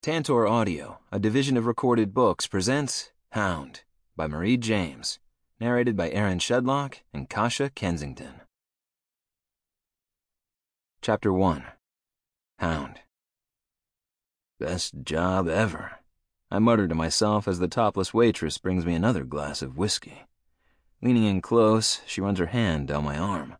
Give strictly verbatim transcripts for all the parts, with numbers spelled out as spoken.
Tantor Audio, a division of Recorded Books, presents Hound by Marie James, narrated by Aaron Shedlock and Kasha Kensington. Chapter one. Hound. Best job ever, I mutter to myself as the topless waitress brings me another glass of whiskey. Leaning in close, she runs her hand down my arm.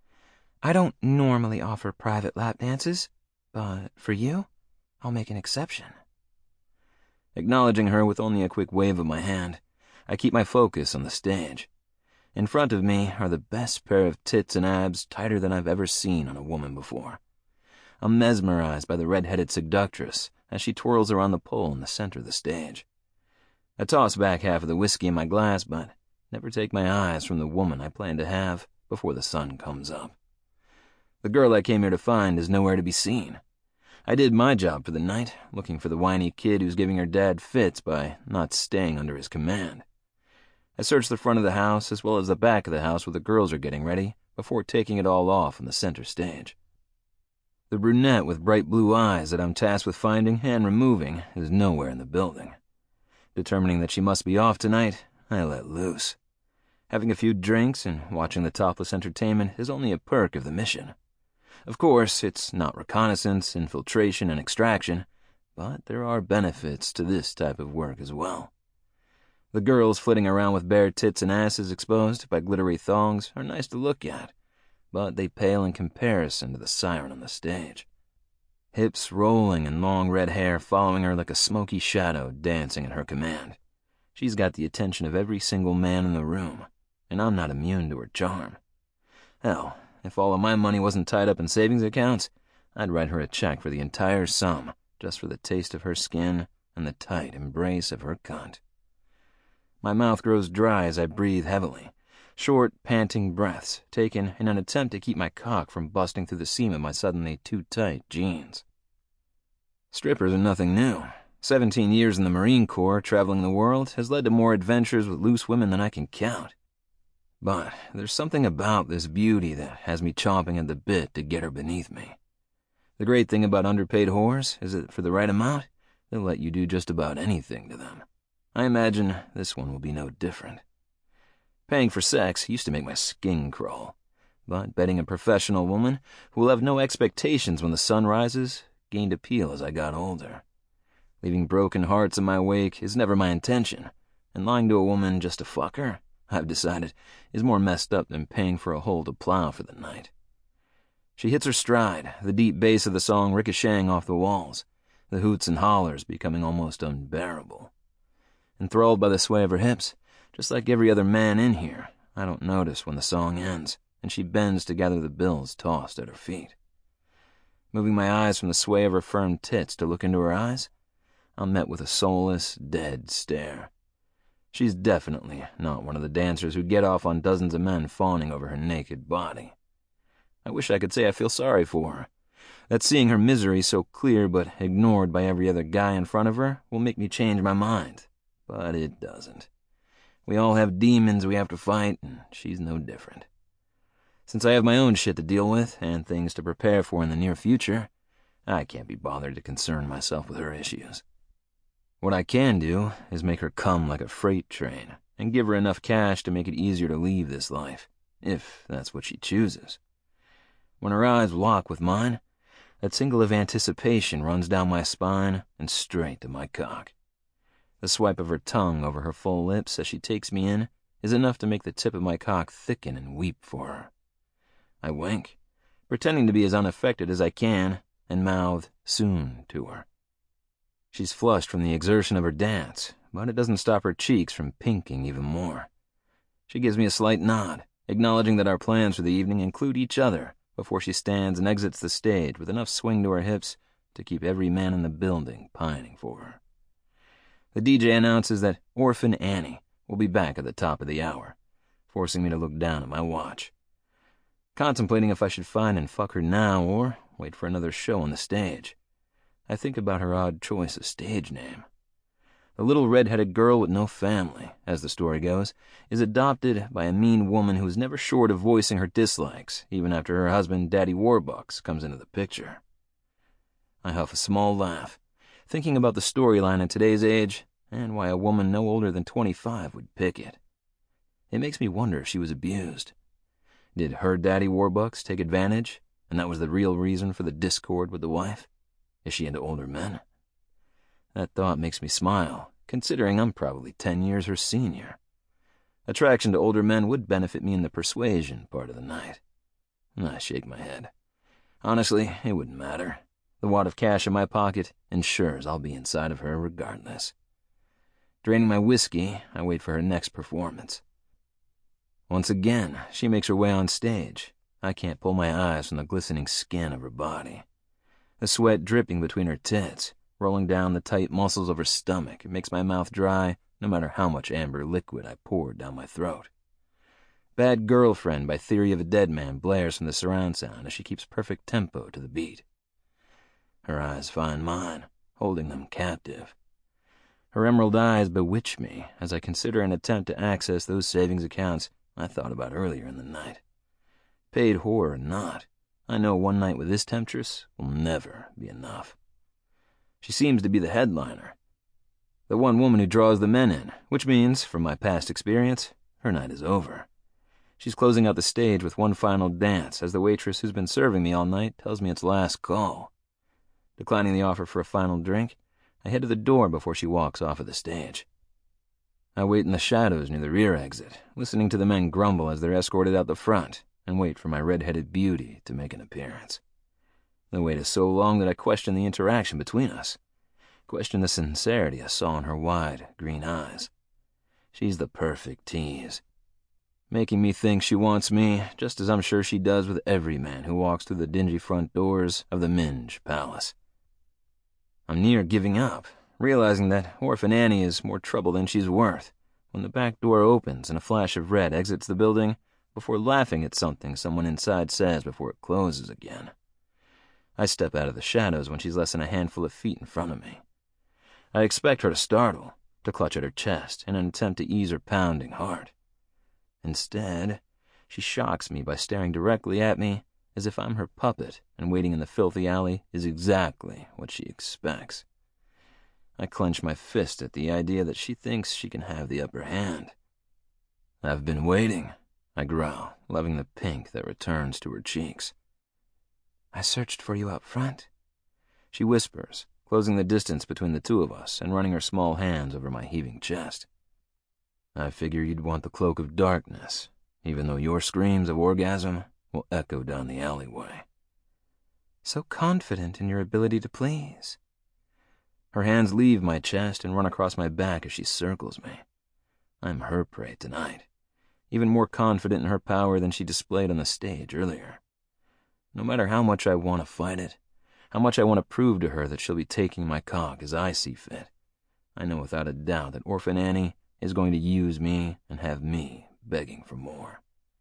I don't normally offer private lap dances, but for you, I'll make an exception. Acknowledging her with only a quick wave of my hand, I keep my focus on the stage. In front of me are the best pair of tits and abs tighter than I've ever seen on a woman before. I'm mesmerized by the red-headed seductress as she twirls around the pole in the center of the stage. I toss back half of the whiskey in my glass, but never take my eyes from the woman I plan to have before the sun comes up. The girl I came here to find is nowhere to be seen. I did my job for the night, looking for the whiny kid who's giving her dad fits by not staying under his command. I searched the front of the house as well as the back of the house where the girls are getting ready before taking it all off on the center stage. The brunette with bright blue eyes that I'm tasked with finding and removing is nowhere in the building. Determining that she must be off tonight, I let loose. Having a few drinks and watching the topless entertainment is only a perk of the mission. Of course, it's not reconnaissance, infiltration, and extraction, but there are benefits to this type of work as well. The girls flitting around with bare tits and asses exposed by glittery thongs are nice to look at, but they pale in comparison to the siren on the stage. Hips rolling and long red hair following her like a smoky shadow dancing at her command. She's got the attention of every single man in the room, and I'm not immune to her charm. Hell, if all of my money wasn't tied up in savings accounts, I'd write her a check for the entire sum, just for the taste of her skin and the tight embrace of her cunt. My mouth grows dry as I breathe heavily, short, panting breaths taken in an attempt to keep my cock from busting through the seam of my suddenly too tight jeans. Strippers are nothing new. Seventeen years in the Marine Corps traveling the world has led to more adventures with loose women than I can count. But there's something about this beauty that has me chomping at the bit to get her beneath me. The great thing about underpaid whores is that for the right amount, they'll let you do just about anything to them. I imagine this one will be no different. Paying for sex used to make my skin crawl, but betting a professional woman who will have no expectations when the sun rises gained appeal as I got older. Leaving broken hearts in my wake is never my intention, and lying to a woman just to fuck her, I've decided, is more messed up than paying for a hole to plow for the night. She hits her stride, the deep bass of the song ricocheting off the walls, the hoots and hollers becoming almost unbearable. Enthralled by the sway of her hips, just like every other man in here, I don't notice when the song ends, and she bends to gather the bills tossed at her feet. Moving my eyes from the sway of her firm tits to look into her eyes, I'm met with a soulless, dead stare. She's definitely not one of the dancers who get off on dozens of men fawning over her naked body. I wish I could say I feel sorry for her, that seeing her misery so clear but ignored by every other guy in front of her will make me change my mind, but it doesn't. We all have demons we have to fight, and she's no different. Since I have my own shit to deal with and things to prepare for in the near future, I can't be bothered to concern myself with her issues. What I can do is make her come like a freight train and give her enough cash to make it easier to leave this life, if that's what she chooses. When her eyes lock with mine, that tingle of anticipation runs down my spine and straight to my cock. The swipe of her tongue over her full lips as she takes me in is enough to make the tip of my cock thicken and weep for her. I wink, pretending to be as unaffected as I can, and mouth soon to her. She's flushed from the exertion of her dance, but it doesn't stop her cheeks from pinking even more. She gives me a slight nod, acknowledging that our plans for the evening include each other, before she stands and exits the stage with enough swing to her hips to keep every man in the building pining for her. The D J announces that Orphan Annie will be back at the top of the hour, forcing me to look down at my watch. Contemplating if I should find and fuck her now or wait for another show on the stage, I think about her odd choice of stage name. The little red-headed girl with no family, as the story goes, is adopted by a mean woman who is never short of voicing her dislikes, even after her husband, Daddy Warbucks, comes into the picture. I huff a small laugh, thinking about the storyline in today's age and why a woman no older than twenty-five would pick it. It makes me wonder if she was abused. Did her daddy Warbucks take advantage, and that was the real reason for the discord with the wife? Is she into older men? That thought makes me smile, considering I'm probably ten years her senior. Attraction to older men would benefit me in the persuasion part of the night. I shake my head. Honestly, it wouldn't matter. The wad of cash in my pocket ensures I'll be inside of her regardless. Draining my whiskey, I wait for her next performance. Once again, she makes her way on stage. I can't pull my eyes from the glistening skin of her body. The sweat dripping between her tits, rolling down the tight muscles of her stomach, it makes my mouth dry no matter how much amber liquid I poured down my throat. Bad Girlfriend by Theory of a Dead Man blares from the surround sound as she keeps perfect tempo to the beat. Her eyes find mine, holding them captive. Her emerald eyes bewitch me as I consider an attempt to access those savings accounts I thought about earlier in the night. Paid whore or not, I know one night with this temptress will never be enough. She seems to be the headliner, the one woman who draws the men in, which means, from my past experience, her night is over. She's closing out the stage with one final dance as the waitress who's been serving me all night tells me it's last call. Declining the offer for a final drink, I head to the door before she walks off of the stage. I wait in the shadows near the rear exit, listening to the men grumble as they're escorted out the front, and wait for my red-headed beauty to make an appearance. The wait is so long that I question the interaction between us, question the sincerity I saw in her wide, green eyes. She's the perfect tease, making me think she wants me just as I'm sure she does with every man who walks through the dingy front doors of the Minge Palace. I'm near giving up, realizing that Orphan Annie is more trouble than she's worth, when the back door opens and a flash of red exits the building before laughing at something someone inside says before it closes again. I step out of the shadows when she's less than a handful of feet in front of me. I expect her to startle, to clutch at her chest in an attempt to ease her pounding heart. Instead, she shocks me by staring directly at me as if I'm her puppet and waiting in the filthy alley is exactly what she expects. I clench my fist at the idea that she thinks she can have the upper hand. I've been waiting, I growl, loving the pink that returns to her cheeks. I searched for you up front, she whispers, closing the distance between the two of us and running her small hands over my heaving chest. I figure you'd want the cloak of darkness, even though your screams of orgasm will echo down the alleyway. So confident in your ability to please. Her hands leave my chest and run across my back as she circles me. I'm her prey tonight, even more confident in her power than she displayed on the stage earlier. No matter how much I want to fight it, how much I want to prove to her that she'll be taking my cock as I see fit, I know without a doubt that Orphan Annie is going to use me and have me begging for more.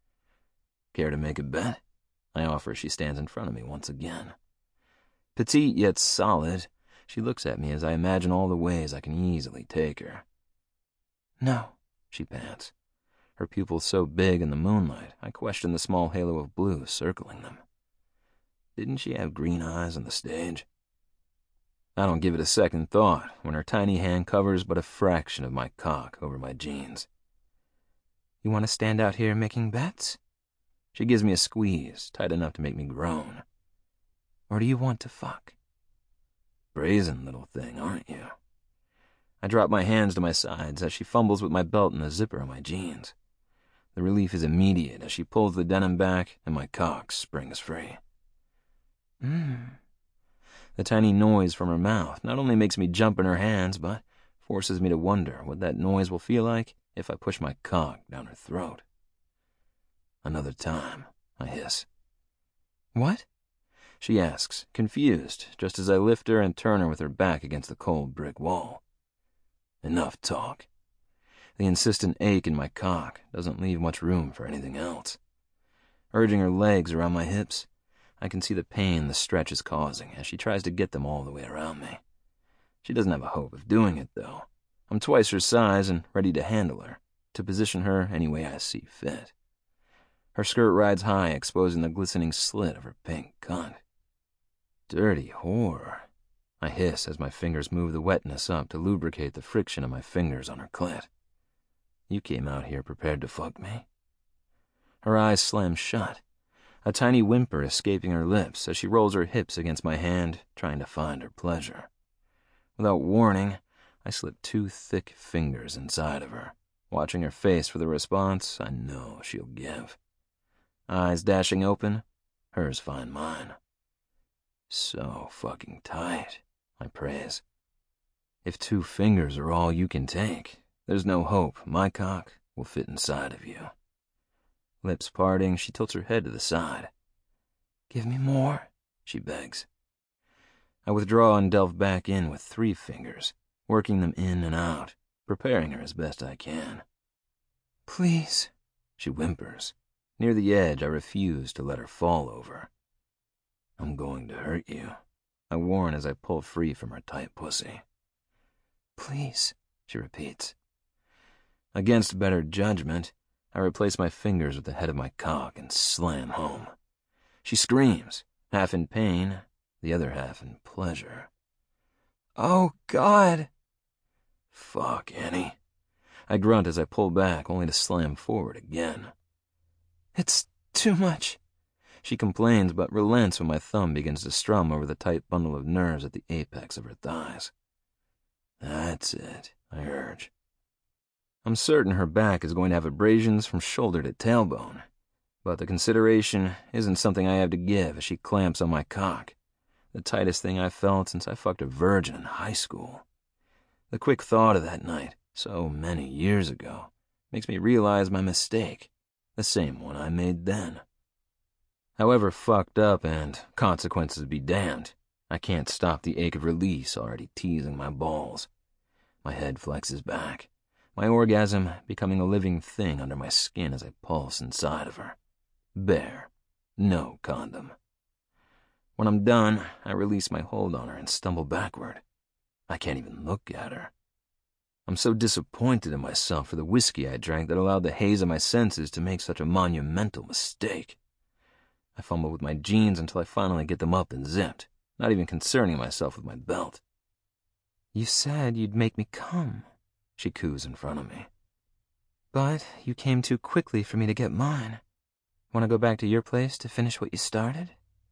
Care to make a bet? I offer as she stands in front of me once again. Petite yet solid, she looks at me as I imagine all the ways I can easily take her. No, she pants, her pupils so big in the moonlight I question the small halo of blue circling them. Didn't she have green eyes on the stage? I don't give it a second thought when her tiny hand covers but a fraction of my cock over my jeans. You want to stand out here making bets? She gives me a squeeze, tight enough to make me groan. Or do you want to fuck? Brazen little thing, aren't you? I drop my hands to my sides as she fumbles with my belt in the zipper of my jeans. The relief is immediate as she pulls the denim back and my cock springs free. Mmm. The tiny noise from her mouth not only makes me jump in her hands, but forces me to wonder what that noise will feel like if I push my cock down her throat. Another time, I hiss. What? She asks, confused, just as I lift her and turn her with her back against the cold brick wall. Enough talk. The insistent ache in my cock doesn't leave much room for anything else. Urging her legs around my hips, I can see the pain the stretch is causing as she tries to get them all the way around me. She doesn't have a hope of doing it, though. I'm twice her size and ready to handle her, to position her any way I see fit. Her skirt rides high, exposing the glistening slit of her pink cunt. Dirty whore. I hiss as my fingers move the wetness up to lubricate the friction of my fingers on her clit. You came out here prepared to fuck me? Her eyes slam shut, a tiny whimper escaping her lips as she rolls her hips against my hand, trying to find her pleasure. Without warning, I slip two thick fingers inside of her. Watching her face for the response I know she'll give. Eyes dashing open, hers find mine. So fucking tight, I praise. If two fingers are all you can take, there's no hope my cock will fit inside of you. Lips parting, she tilts her head to the side. Give me more, she begs. I withdraw and delve back in with three fingers, working them in and out, preparing her as best I can. Please, she whimpers. Near the edge, I refuse to let her fall over. I'm going to hurt you, I warn as I pull free from her tight pussy. Please, she repeats. Against better judgment, I replace my fingers with the head of my cock and slam home. She screams, half in pain, the other half in pleasure. Oh, God! Fuck, Annie. I grunt as I pull back, only to slam forward again. It's too much, she complains, but relents when my thumb begins to strum over the tight bundle of nerves at the apex of her thighs. That's it, I urge. I'm certain her back is going to have abrasions from shoulder to tailbone, but the consideration isn't something I have to give as she clamps on my cock, the tightest thing I've felt since I fucked a virgin in high school. The quick thought of that night, so many years ago, makes me realize my mistake, the same one I made then. However fucked up and consequences be damned, I can't stop the ache of release already teasing my balls. My head flexes back, my orgasm becoming a living thing under my skin as I pulse inside of her. Bare. No condom. When I'm done, I release my hold on her and stumble backward. I can't even look at her. I'm so disappointed in myself for the whiskey I drank that allowed the haze of my senses to make such a monumental mistake. I fumble with my jeans until I finally get them up and zipped, not even concerning myself with my belt. You said you'd make me come, she coos in front of me. But you came too quickly for me to get mine. Want to go back to your place to finish what you started?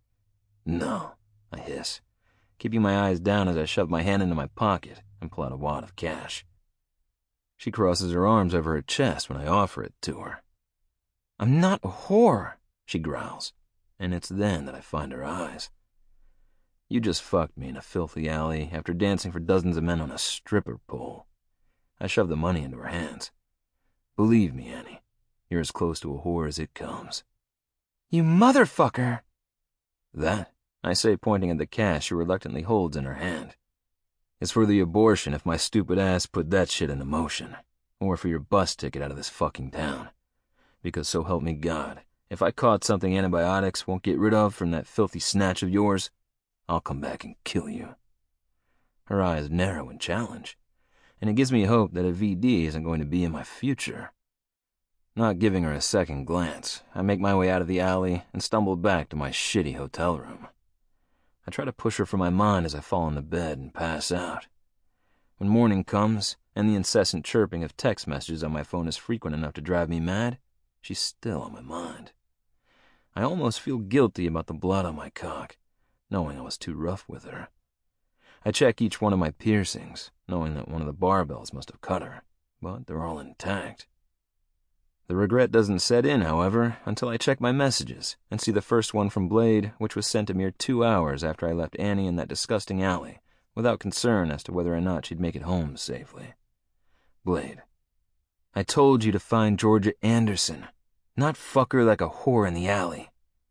No, I hiss, keeping my eyes down as I shove my hand into my pocket and pull out a wad of cash. She crosses her arms over her chest when I offer it to her. I'm not a whore, she growls, and it's then that I find her eyes. You just fucked me in a filthy alley after dancing for dozens of men on a stripper pole. I shove the money into her hands. Believe me, Annie, you're as close to a whore as it comes. You motherfucker! That, I say, pointing at the cash she reluctantly holds in her hand. It's for the abortion if my stupid ass put that shit into motion, or for your bus ticket out of this fucking town. Because so help me God, if I caught something antibiotics won't get rid of from that filthy snatch of yours, I'll come back and kill you. Her eyes narrow in challenge, and it gives me hope that a V D isn't going to be in my future. Not giving her a second glance, I make my way out of the alley and stumble back to my shitty hotel room. I try to push her from my mind as I fall on the bed and pass out. When morning comes, and the incessant chirping of text messages on my phone is frequent enough to drive me mad, she's still on my mind. I almost feel guilty about the blood on my cock, knowing I was too rough with her. I check each one of my piercings, knowing that one of the barbells must have cut her, but they're all intact. The regret doesn't set in, however, until I check my messages and see the first one from Blade, which was sent a mere two hours after I left Annie in that disgusting alley, without concern as to whether or not she'd make it home safely. Blade: I told you to find Georgia Anderson, not fuck her like a whore in the alley.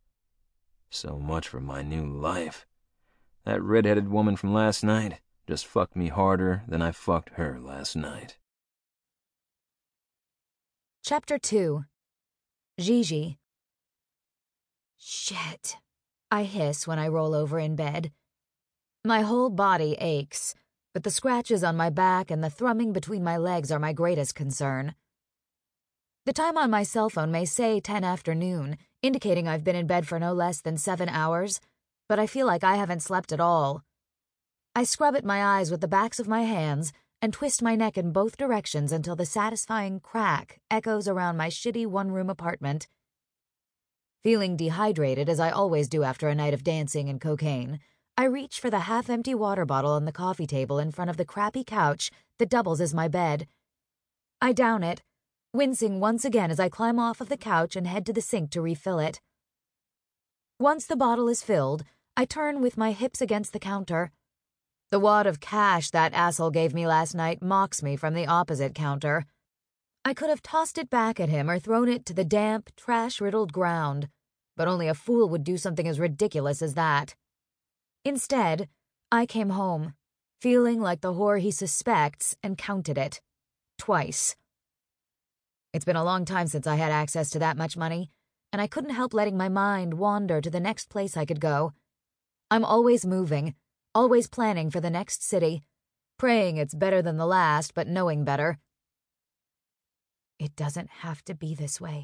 So much for my new life. That red-headed woman from last night just fucked me harder than I fucked her last night. Chapter two. Gigi. Shit, I hiss when I roll over in bed. My whole body aches, but the scratches on my back and the thrumming between my legs are my greatest concern. The time on my cell phone may say ten afternoon, indicating I've been in bed for no less than seven hours, but I feel like I haven't slept at all. I scrub at my eyes with the backs of my hands and twist my neck in both directions until the satisfying crack echoes around my shitty one-room apartment. Feeling dehydrated, as I always do after a night of dancing and cocaine, I reach for the half-empty water bottle on the coffee table in front of the crappy couch that doubles as my bed. I down it, wincing once again as I climb off of the couch and head to the sink to refill it. Once the bottle is filled, I turn with my hips against the counter. The wad of cash that asshole gave me last night mocks me from the opposite counter. I could have tossed it back at him or thrown it to the damp, trash-riddled ground, but only a fool would do something as ridiculous as that. Instead, I came home, feeling like the whore he suspects, and counted it. Twice. It's been a long time since I had access to that much money, and I couldn't help letting my mind wander to the next place I could go. I'm always moving, always planning for the next city, praying it's better than the last, but knowing better. It doesn't have to be this way.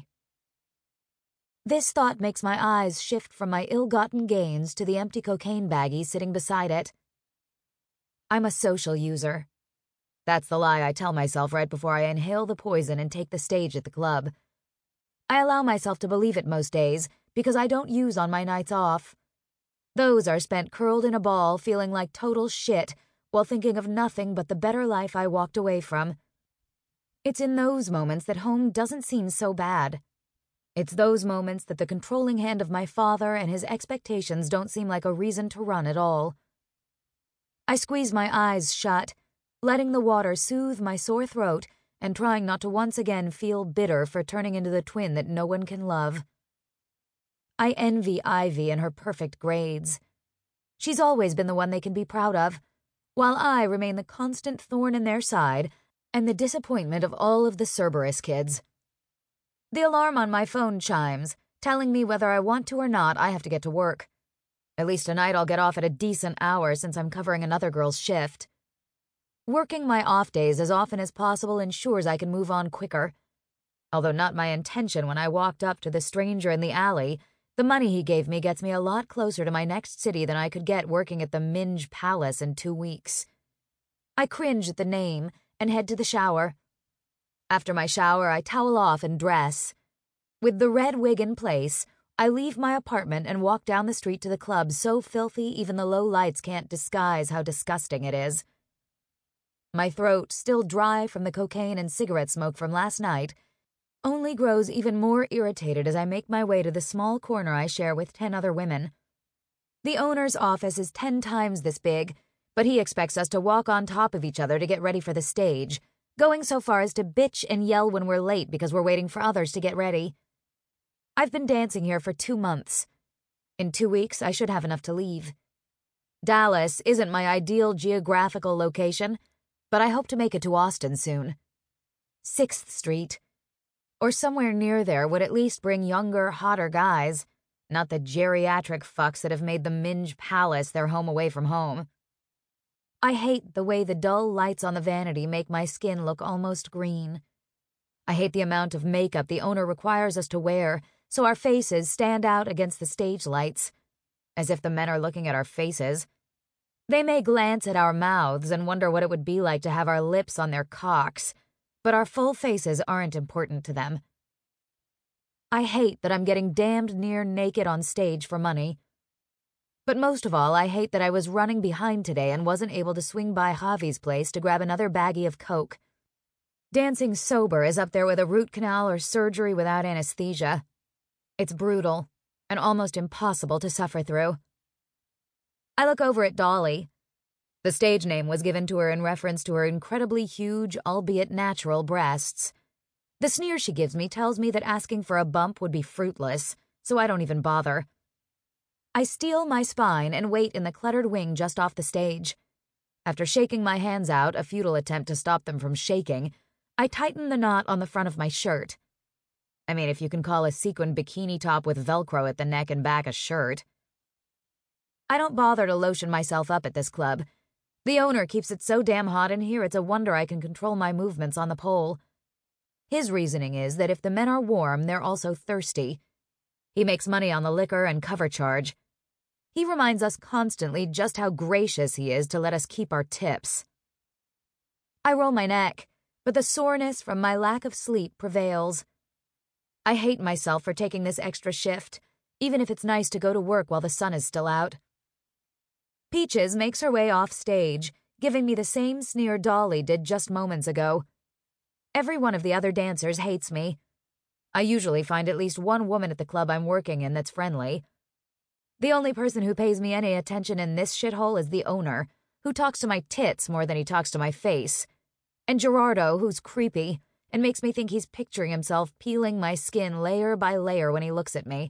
This thought makes my eyes shift from my ill-gotten gains to the empty cocaine baggie sitting beside it. I'm a social user. That's the lie I tell myself right before I inhale the poison and take the stage at the club. I allow myself to believe it most days because I don't use on my nights off. Those are spent curled in a ball feeling like total shit while thinking of nothing but the better life I walked away from. It's in those moments that home doesn't seem so bad. It's those moments that the controlling hand of my father and his expectations don't seem like a reason to run at all. I squeeze my eyes shut, letting the water soothe my sore throat and trying not to once again feel bitter for turning into the twin that no one can love. I envy Ivy and her perfect grades. She's always been the one they can be proud of, while I remain the constant thorn in their side and the disappointment of all of the Cerberus kids. The alarm on my phone chimes, telling me whether I want to or not, I have to get to work. At least tonight I'll get off at a decent hour since I'm covering another girl's shift. Working my off days as often as possible ensures I can move on quicker. Although not my intention when I walked up to the stranger in the alley, the money he gave me gets me a lot closer to my next city than I could get working at the Minge Palace in two weeks. I cringe at the name and head to the shower. After my shower, I towel off and dress. With the red wig in place, I leave my apartment and walk down the street to the club so filthy even the low lights can't disguise how disgusting it is. My throat, still dry from the cocaine and cigarette smoke from last night, only grows even more irritated as I make my way to the small corner I share with ten other women. The owner's office is ten times this big, but he expects us to walk on top of each other to get ready for the stage, going so far as to bitch and yell when we're late because we're waiting for others to get ready. I've been dancing here for two months. In two weeks, I should have enough to leave. Dallas isn't my ideal geographical location, but I hope to make it to Austin soon. Sixth Street, or somewhere near there, would at least bring younger, hotter guys, not the geriatric fucks that have made the Minge Palace their home away from home. I hate the way the dull lights on the vanity make my skin look almost green. I hate the amount of makeup the owner requires us to wear so our faces stand out against the stage lights, as if the men are looking at our faces. They may glance at our mouths and wonder what it would be like to have our lips on their cocks, but our full faces aren't important to them. I hate that I'm getting damned near naked on stage for money. But most of all, I hate that I was running behind today and wasn't able to swing by Javi's place to grab another baggie of coke. Dancing sober is up there with a root canal or surgery without anesthesia. It's brutal and almost impossible to suffer through. I look over at Dolly. The stage name was given to her in reference to her incredibly huge, albeit natural, breasts. The sneer she gives me tells me that asking for a bump would be fruitless, so I don't even bother. I steel my spine and wait in the cluttered wing just off the stage. After shaking my hands out, a futile attempt to stop them from shaking, I tighten the knot on the front of my shirt. I mean, if you can call a sequin bikini top with Velcro at the neck and back a shirt. I don't bother to lotion myself up at this club. The owner keeps it so damn hot in here it's a wonder I can control my movements on the pole. His reasoning is that if the men are warm, they're also thirsty. He makes money on the liquor and cover charge. He reminds us constantly just how gracious he is to let us keep our tips. I roll my neck, but the soreness from my lack of sleep prevails. I hate myself for taking this extra shift, even if it's nice to go to work while the sun is still out. Peaches makes her way off stage, giving me the same sneer Dolly did just moments ago. Every one of the other dancers hates me. I usually find at least one woman at the club I'm working in that's friendly. The only person who pays me any attention in this shithole is the owner, who talks to my tits more than he talks to my face, and Gerardo, who's creepy and makes me think he's picturing himself peeling my skin layer by layer when he looks at me.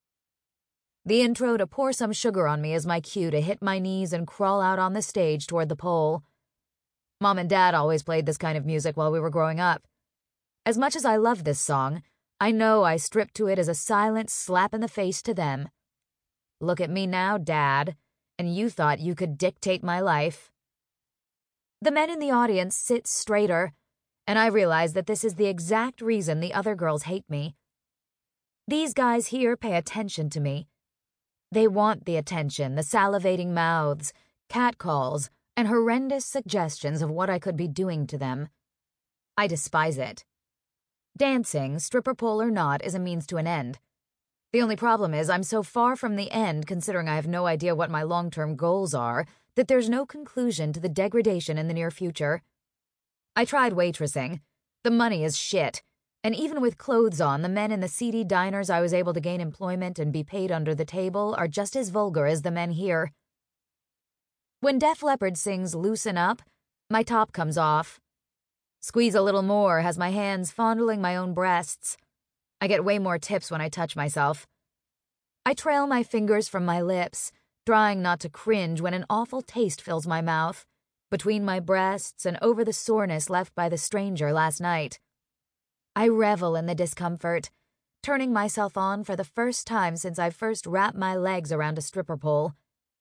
The intro to Pour Some Sugar on Me is my cue to hit my knees and crawl out on the stage toward the pole. Mom and Dad always played this kind of music while we were growing up. As much as I love this song, I know I stripped to it as a silent slap in the face to them. Look at me now, Dad, and you thought you could dictate my life. The men in the audience sit straighter, and I realize that this is the exact reason the other girls hate me. These guys here pay attention to me. They want the attention, the salivating mouths, catcalls, and horrendous suggestions of what I could be doing to them. I despise it. Dancing, stripper pole or not, is a means to an end. The only problem is I'm so far from the end, considering I have no idea what my long-term goals are, that there's no conclusion to the degradation in the near future. I tried waitressing. The money is shit. And even with clothes on, the men in the seedy diners I was able to gain employment and be paid under the table are just as vulgar as the men here. When Def Leppard sings Loosen Up, my top comes off. Squeeze a Little More has my hands fondling my own breasts. I get way more tips when I touch myself. I trail my fingers from my lips, trying not to cringe when an awful taste fills my mouth, between my breasts and over the soreness left by the stranger last night. I revel in the discomfort, turning myself on for the first time since I first wrapped my legs around a stripper pole.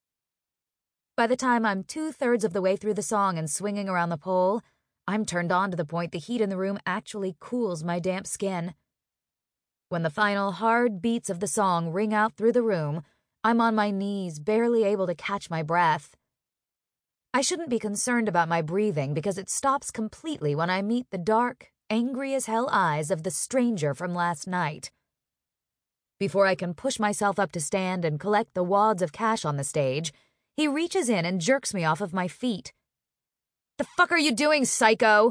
By the time I'm two-thirds of the way through the song and swinging around the pole, I'm turned on to the point the heat in the room actually cools my damp skin. When the final hard beats of the song ring out through the room, I'm on my knees, barely able to catch my breath. I shouldn't be concerned about my breathing because it stops completely when I meet the dark, angry-as-hell eyes of the stranger from last night. Before I can push myself up to stand and collect the wads of cash on the stage, he reaches in and jerks me off of my feet. "The fuck are you doing, psycho?"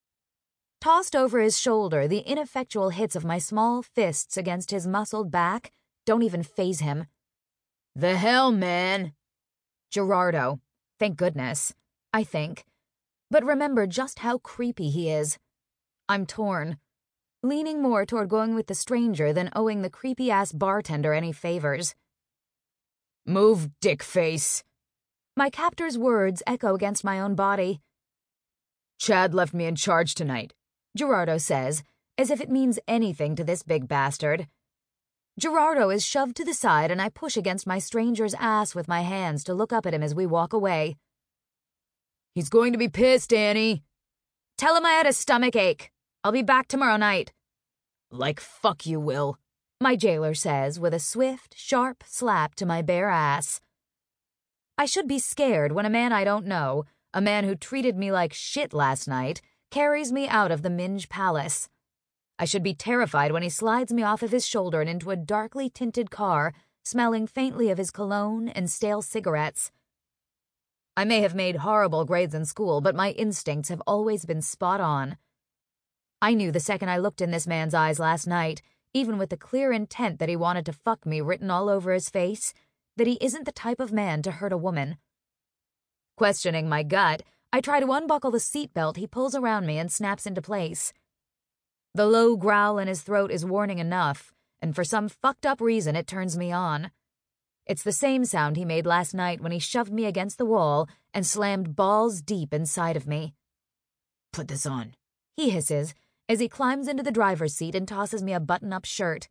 Tossed over his shoulder, the ineffectual hits of my small fists against his muscled back don't even faze him. "The hell, man?" Gerardo. Thank goodness, I think. But remember just how creepy he is. I'm torn, leaning more toward going with the stranger than owing the creepy-ass bartender any favors. "Move, dickface." My captor's words echo against my own body. "Chad left me in charge tonight," Gerardo says, as if it means anything to this big bastard. Gerardo is shoved to the side and I push against my stranger's ass with my hands to look up at him as we walk away. "He's going to be pissed, Annie." "Tell him I had a stomach ache. I'll be back tomorrow night." "Like fuck you will," my jailer says with a swift, sharp slap to my bare ass. I should be scared when a man I don't know, a man who treated me like shit last night, carries me out of the Minge Palace. I should be terrified when he slides me off of his shoulder and into a darkly tinted car, smelling faintly of his cologne and stale cigarettes. I may have made horrible grades in school, but my instincts have always been spot on. I knew the second I looked in this man's eyes last night, even with the clear intent that he wanted to fuck me written all over his face, that he isn't the type of man to hurt a woman. Questioning my gut, I try to unbuckle the seatbelt he pulls around me and snaps into place. The low growl in his throat is warning enough, and for some fucked up reason it turns me on. It's the same sound he made last night when he shoved me against the wall and slammed balls deep inside of me. "Put this on," he hisses, as he climbs into the driver's seat and tosses me a button-up shirt.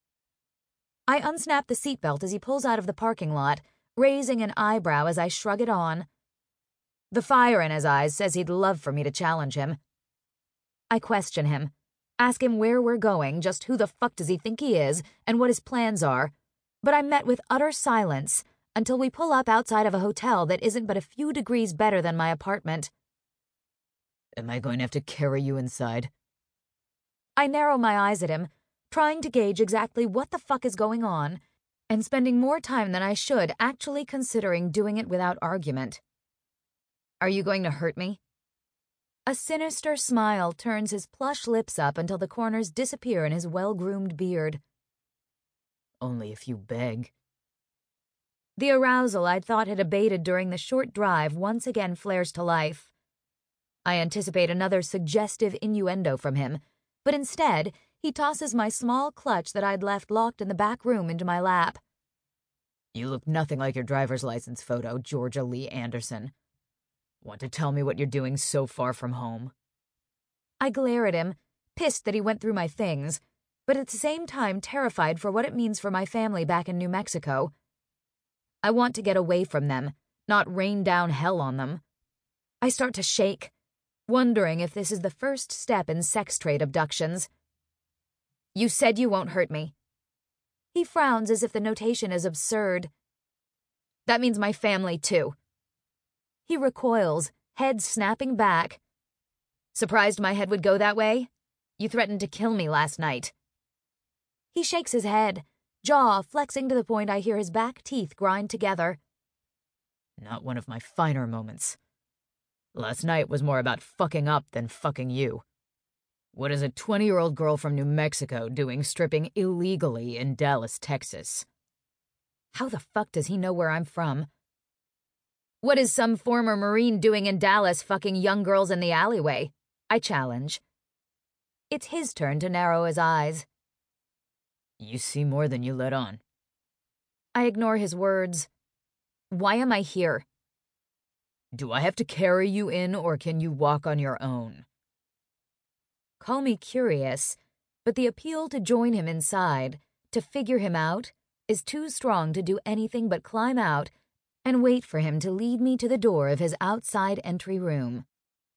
I unsnap the seatbelt as he pulls out of the parking lot, raising an eyebrow as I shrug it on. The fire in his eyes says he'd love for me to challenge him. I question him, ask him where we're going, just who the fuck does he think he is, and what his plans are, but I'm met with utter silence, until we pull up outside of a hotel that isn't but a few degrees better than my apartment. Am I going to have to carry you inside? I narrow my eyes at him, trying to gauge exactly what the fuck is going on, and spending more time than I should actually considering doing it without argument. Are you going to hurt me? A sinister smile turns his plush lips up until the corners disappear in his well-groomed beard. Only if you beg. The arousal I'd thought had abated during the short drive once again flares to life. I anticipate another suggestive innuendo from him, but instead, he tosses my small clutch that I'd left locked in the back room into my lap. You look nothing like your driver's license photo, Georgia Lee Anderson. Want to tell me what you're doing so far from home? I glare at him, pissed that he went through my things, but at the same time terrified for what it means for my family back in New Mexico. I want to get away from them, not rain down hell on them. I start to shake, wondering if this is the first step in sex trade abductions. You said you won't hurt me. He frowns as if the notation is absurd. That means my family, too. He recoils, head snapping back. Surprised my head would go that way? You threatened to kill me last night. He shakes his head, jaw flexing to the point I hear his back teeth grind together. Not one of my finer moments. Last night was more about fucking up than fucking you. What is a twenty-year-old girl from New Mexico doing stripping illegally in Dallas, Texas? How the fuck does he know where I'm from? What is some former Marine doing in Dallas fucking young girls in the alleyway? I challenge. It's his turn to narrow his eyes. You see more than you let on. I ignore his words. Why am I here? Do I have to carry you in, or can you walk on your own? Call me curious, but the appeal to join him inside, to figure him out, is too strong to do anything but climb out and wait for him to lead me to the door of his outside entry room.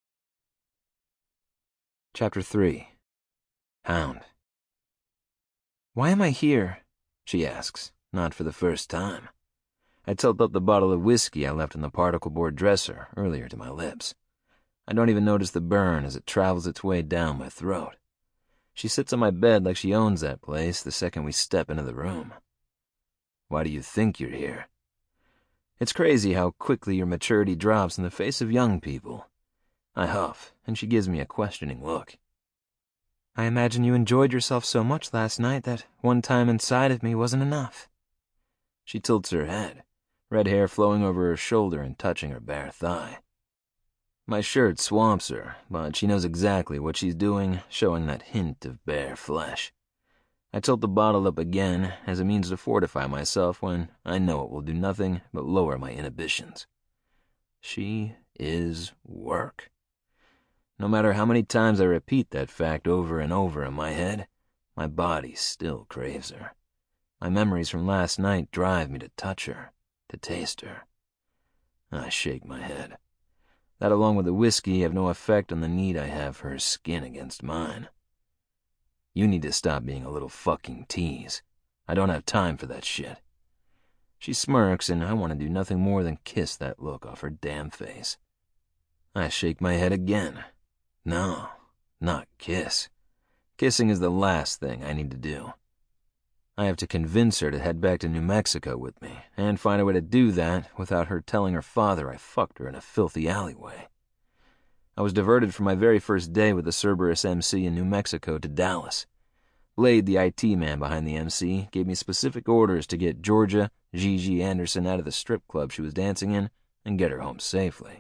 Chapter three. Hound. Why am I here? She asks, not for the first time. I tilt up the bottle of whiskey I left in the particle board dresser earlier to my lips. I don't even notice the burn as it travels its way down my throat. She sits on my bed like she owns that place the second we step into the room. Why do you think you're here? It's crazy how quickly your maturity drops in the face of young people. I huff, and she gives me a questioning look. I imagine you enjoyed yourself so much last night that one time inside of me wasn't enough. She tilts her head, red hair flowing over her shoulder and touching her bare thigh. My shirt swamps her, but she knows exactly what she's doing, showing that hint of bare flesh. I tilt the bottle up again as a means to fortify myself when I know it will do nothing but lower my inhibitions. She is work. No matter how many times I repeat that fact over and over in my head, my body still craves her. My memories from last night drive me to touch her, to taste her. I shake my head. That, along with the whiskey, have no effect on the need I have for her skin against mine. You need to stop being a little fucking tease. I don't have time for that shit. She smirks, and I want to do nothing more than kiss that look off her damn face. I shake my head again. No, not kiss. Kissing is the last thing I need to do. I have to convince her to head back to New Mexico with me, and find a way to do that without her telling her father I fucked her in a filthy alleyway. I was diverted from my very first day with the Cerberus M C in New Mexico to Dallas. Blade, the I T man behind the M C, gave me specific orders to get Georgia Gigi Anderson out of the strip club she was dancing in and get her home safely.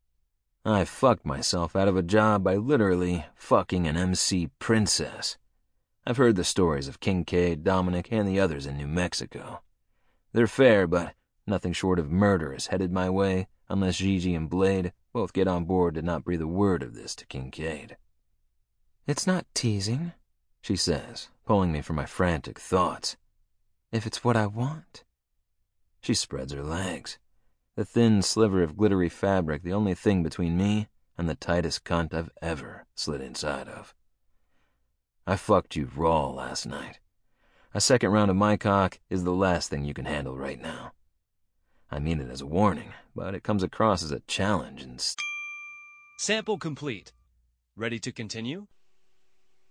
I fucked myself out of a job by literally fucking an M C princess. I've heard the stories of Kincaid, Dominic, and the others in New Mexico. They're fair, but nothing short of murder is headed my way unless Gigi and Blade both get on board to not breathe a word of this to Kincaid. It's not teasing, she says, pulling me from my frantic thoughts. If it's what I want. She spreads her legs. The thin sliver of glittery fabric the only thing between me and the tightest cunt I've ever slid inside of. I fucked you raw last night. A second round of my cock is the last thing you can handle right now. I mean it as a warning, but it comes across as a challenge and... St- Sample complete. Ready to continue?